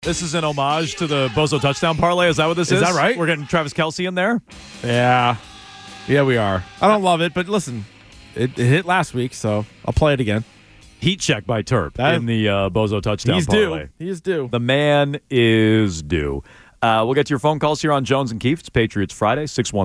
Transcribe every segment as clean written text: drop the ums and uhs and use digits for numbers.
This is an homage to the Bozo touchdown parlay. Is that what this is? Is that right? We're getting Travis Kelce in there? Yeah, we are. I don't love it, but listen, it hit last week, so I'll play it again. Heat check by Terp in the Bozo touchdown parlay. He is due. The man is due. We'll get to your phone calls here on Jones and Keefe. It's Patriots Friday,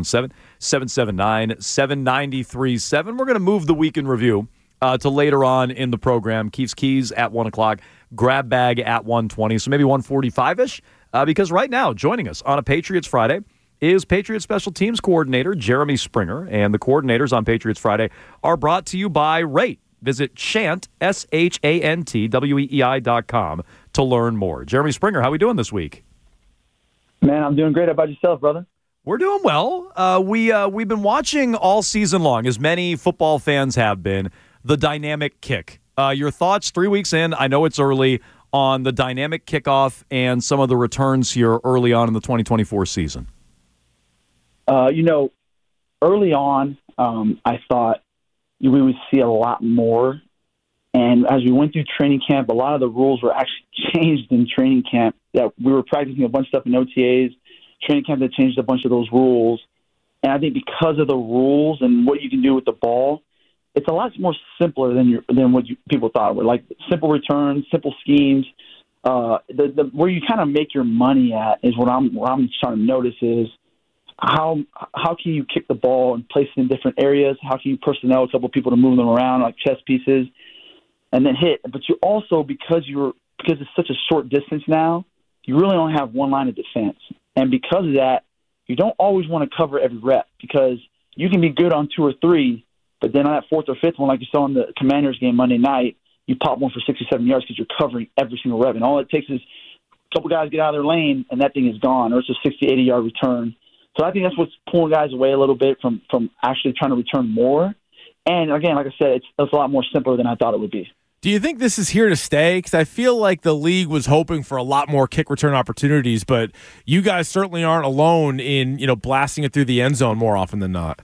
617-779-7937. We're going to move the week in review to later on in the program. Keefe's Keys at 1 o'clock, Grab Bag at 1:20, so maybe 1:45-ish, because right now, joining us on a Patriots Friday is Patriots Special Teams Coordinator Jeremy Springer, and the coordinators on Patriots Friday are brought to you by Rate. Visit Shant, SHANTWEEI.com to learn more. Jeremy Springer, how are we doing this week? Man, I'm doing great. How about yourself, brother? We're doing well. We've been watching all season long, as many football fans have been, the dynamic kick. Your thoughts 3 weeks in, I know it's early, on the dynamic kickoff and some of the returns here early on in the 2024 season. Early on, I thought we would see a lot more. And as we went through training camp, a lot of the rules were actually changed in training camp. Yeah, we were practicing a bunch of stuff in OTAs. Training camp, they changed a bunch of those rules. And I think because of the rules and what you can do with the ball, it's a lot more simpler than what people thought it would. Like simple returns, simple schemes. Where you kind of make your money at is what I'm trying to notice is how can you kick the ball and place it in different areas? How can you personnel a couple of people to move them around like chess pieces and then hit? But you also, because it's such a short distance now, you really only have one line of defense. And because of that, you don't always want to cover every rep because you can be good on 2 or 3, but then on that 4th or 5th one, like you saw in the Commanders game Monday night, you pop one for 67 yards because you're covering every single rep. And all it takes is a couple guys get out of their lane, and that thing is gone, or it's a 60, 80-yard return. So I think that's what's pulling guys away a little bit from actually trying to return more. And, again, like I said, it's a lot more simpler than I thought it would be. Do you think this is here to stay? Because I feel like the league was hoping for a lot more kick return opportunities, but you guys certainly aren't alone in blasting it through the end zone more often than not.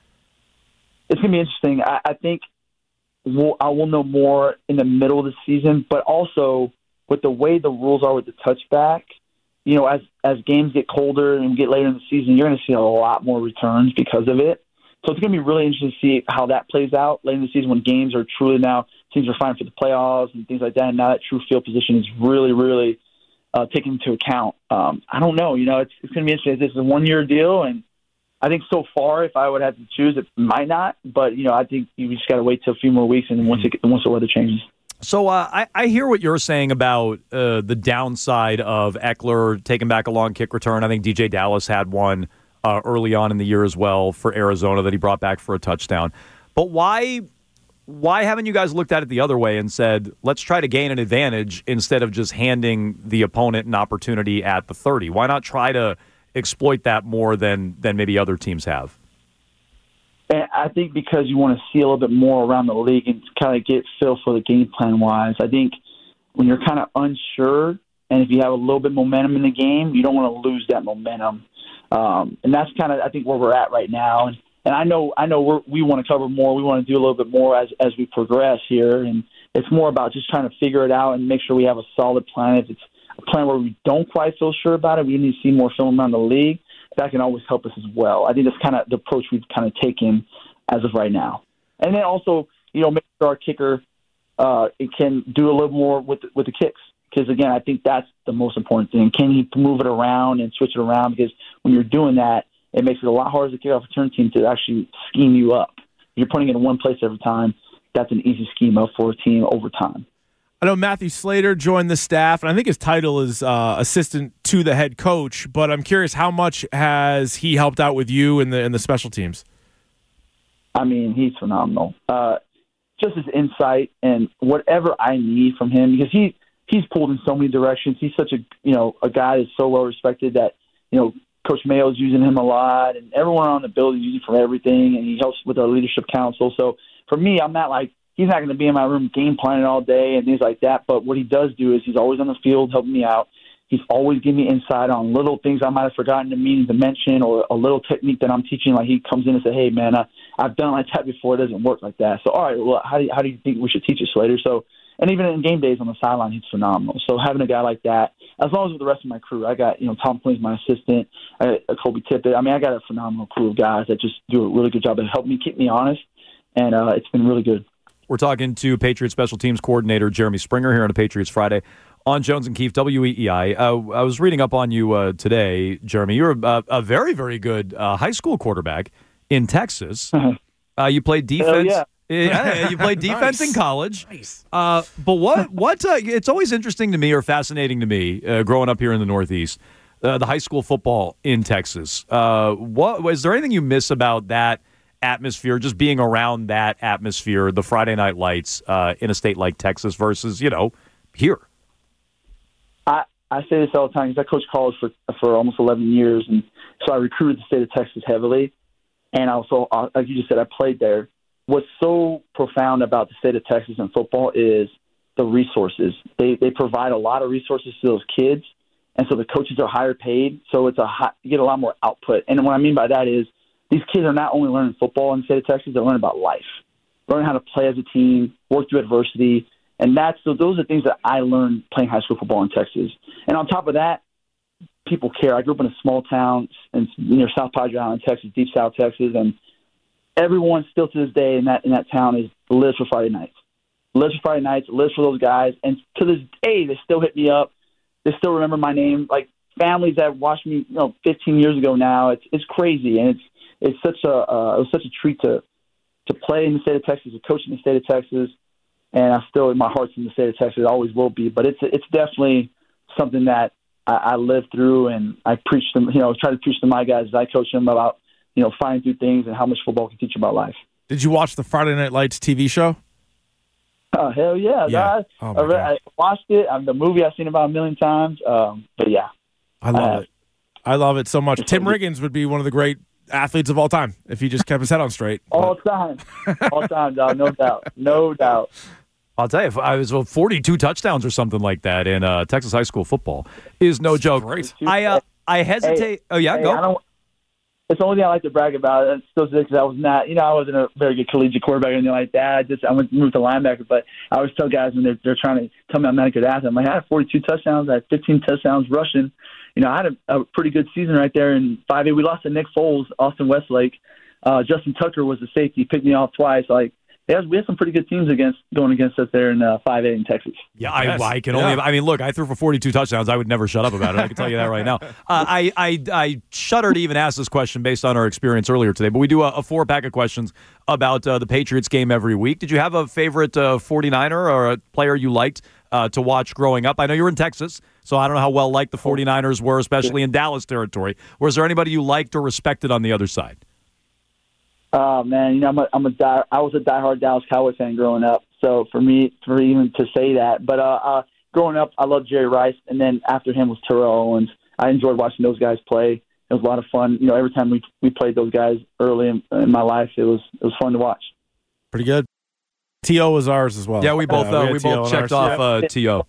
It's going to be interesting. I think I will know more in the middle of the season, but also with the way the rules are with the touchback, as games get colder and get later in the season, you're going to see a lot more returns because of it. So it's going to be really interesting to see how that plays out later in the season when games are truly now teams are fighting for the playoffs and things like that. And now that true field position is really, really taken into account. I don't know. It's going to be interesting. This is a 1-year deal, and I think so far, if I would have to choose, it might not. But I think you just got to wait till a few more weeks, and once the weather changes. So I hear what you're saying about the downside of Eckler taking back a long kick return. I think DJ Dallas had one early on in the year as well for Arizona that he brought back for a touchdown. But why haven't you guys looked at it the other way and said, let's try to gain an advantage instead of just handing the opponent an opportunity at the 30? Why not try to exploit that more than maybe other teams have? And I think because you want to see a little bit more around the league and kind of get feel for the game plan wise. I think when you're kind of unsure and if you have a little bit of momentum in the game, you don't want to lose that momentum. And that's kind of, I think, where we're at right now. And I know we want to cover more. We want to do a little bit more as we progress here. And it's more about just trying to figure it out and make sure we have a solid plan. If it's a plan where we don't quite feel sure about it, we need to see more film around the league. That can always help us as well. I think that's kind of the approach we've kind of taken as of right now. And then also, make sure our kicker it can do a little more with the kicks. Because, again, I think that's the most important thing. Can he move it around and switch it around? Because when you're doing that, it makes it a lot harder as a kickoff return team to actually scheme you up. If you're putting it in one place every time, that's an easy scheme up for a team over time. I know Matthew Slater joined the staff, and I think his title is assistant to the head coach, but I'm curious, how much has he helped out with you in the special teams? I mean, he's phenomenal. Just his insight and whatever I need from him, because he's pulled in so many directions. He's such a guy that's so well respected that, Coach Mayo's using him a lot, and everyone on the building is using him for everything, and he helps with our leadership council. So for me, I'm not like, he's not going to be in my room game planning all day and things like that. But what he does do is he's always on the field helping me out. He's always giving me insight on little things I might have forgotten to mention or a little technique that I'm teaching. Like he comes in and says, hey, man, I've done like that before. It doesn't work like that. So, all right, well, how do you think we should teach it, Slater? So And even in game days on the sideline, he's phenomenal. So having a guy like that, as long as with the rest of my crew, I got, Tom Quinn's my assistant, I got Kobe Tippett. I mean, I got a phenomenal crew of guys that just do a really good job of helping me, keep me honest, and it's been really good. We're talking to Patriots Special Teams Coordinator Jeremy Springer here on a Patriots Friday on Jones and Keefe, WEEI. I was reading up on you today, Jeremy. You're a very, very good high school quarterback in Texas. You played defense. Yeah, you played defense in college. Nice. But what? It's always interesting to me or fascinating to me growing up here in the Northeast, the high school football in Texas. Is there anything you miss about that atmosphere, just being around that atmosphere, the Friday night lights in a state like Texas versus, here? I say this all the time because I coached college for almost 11 years, and so I recruited the state of Texas heavily. And also, like you just said, I played there. What's so profound about the state of Texas and football is the resources. They provide a lot of resources to those kids, and so the coaches are higher paid, so you get a lot more output. And what I mean by that is these kids are not only learning football in the state of Texas, they're learning about life, learning how to play as a team, work through adversity. And those are things that I learned playing high school football in Texas. And on top of that, people care. I grew up in a small town near South Padre Island, Texas, deep South Texas, and everyone still to this day in that town lives for Friday nights. Lives for Friday nights, lives for those guys. And to this day, they still hit me up. They still remember my name. Like families that watched me 15 years ago now. It's crazy. And it was such a treat to play in the state of Texas, to coach in the state of Texas. And I still, my heart's in the state of Texas. It always will be. But it's definitely something that I lived through, and I preach them. Try to preach to my guys as I coach them about finding through things and how much football can teach you about life. Did you watch the Friday Night Lights TV show? Oh hell yeah! I watched it. The movie I've seen about a million times. But yeah, I love it. I love it so much. Tim Riggins would be one of the great athletes of all time if he just kept his head on straight. All time, dog. No doubt. I'll tell you, if I was 42 touchdowns or something like that in Texas high school football is no joke. Great. I hesitate. Go. It's the only thing I like to brag about. It's still because I was not, I wasn't a very good collegiate quarterback or anything like that. I moved to linebacker, but I always tell guys when they're trying to tell me I'm not a good athlete, I'm like, I had 42 touchdowns, I had 15 touchdowns rushing. I had a pretty good season right there in 5A. We lost to Nick Foles, Austin Westlake. Justin Tucker was the safety, picked me off twice. We had some pretty good teams going against us there in 5A in Texas. Yeah, I can only. I mean, look, I threw for 42 touchdowns. I would never shut up about it. I can tell you that right now. I shudder to even ask this question based on our experience earlier today, but we do a 4-pack of questions about the Patriots game every week. Did you have a favorite 49er or a player you liked to watch growing up? I know you're in Texas, so I don't know how well liked the 49ers were, especially in Dallas territory. Was there anybody you liked or respected on the other side? Oh man, I was a diehard Dallas Cowboys fan growing up. So for even to say that, but growing up, I loved Jerry Rice, and then after him was Terrell Owens. I enjoyed watching those guys play. It was a lot of fun. Every time we played those guys early in my life, it was fun to watch. Pretty good. T.O. was ours as well. Yeah, we both checked off T.O.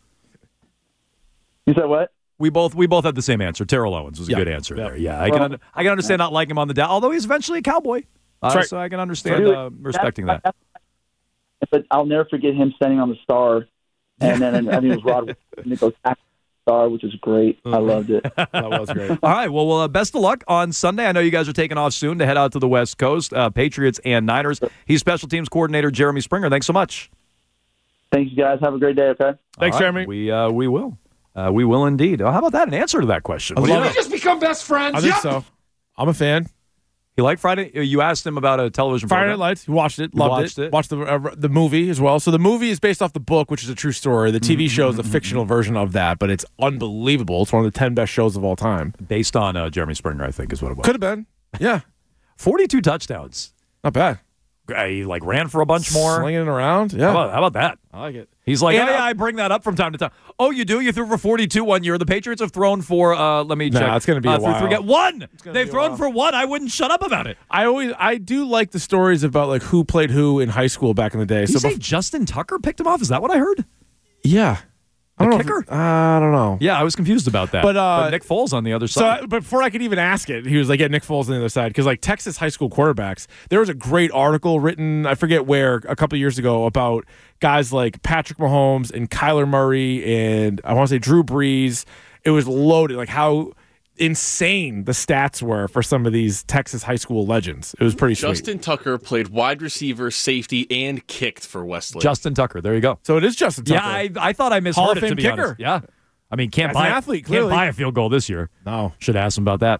You said what? We both had the same answer. Terrell Owens was a good answer there. Yeah, I can understand not liking him on the down, although he's eventually a Cowboy. So I can understand respecting that. But I'll never forget him standing on the star, and then I think it was Rod Nichols star, which is great. I loved it. That was great. All right, well, best of luck on Sunday. I know you guys are taking off soon to head out to the West Coast, Patriots and Niners. He's Special Teams Coordinator Jeremy Springer. Thanks so much. Thanks, guys. Have a great day, okay? Thanks, right, Jeremy. We will. We will indeed. Oh, how about that? An answer to that question. Did we just become best friends? I think so. I'm a fan. You like Friday? You asked him about a television program. Friday Night Lights. He watched it. Loved it. Watched the movie as well. So the movie is based off the book, which is a true story. The TV show is a fictional version of that, but it's unbelievable. It's one of the 10 best shows of all time. Based on Jeremy Springer, I think, is what it was. Could have been. Yeah. 42 touchdowns. Not bad. He ran for a bunch more. Slinging it around. Yeah. How about that? I like it. He's like, I bring that up from time to time. Oh, you do? You threw for 42 one year. The Patriots have thrown for, let me check. It's going to be a while. One. They've thrown for one. I wouldn't shut up about it. I do like the stories about like who played who in high school back in the day. Did you say Justin Tucker picked him off? Is that what I heard? Yeah. I don't know kicker? I don't know. Yeah, I was confused about that. But Nick Foles on the other side. So, but before I could even ask it, he was like, "Yeah, Nick Foles on the other side." Because like Texas high school quarterbacks, there was a great article written, I forget where, a couple of years ago about guys like Patrick Mahomes and Kyler Murray and I want to say Drew Brees. It was loaded, like how insane the stats were for some of these Texas high school legends. It was pretty sweet. Justin Tucker played wide receiver, safety, and kicked for Westlake. Justin Tucker. There you go. So it is Justin Tucker. Yeah, I thought I misheard Hall of it, to Fame be kicker. honest. Yeah. I mean, can't As an athlete, can't clearly. buy a field goal this year. No. Should ask him about that.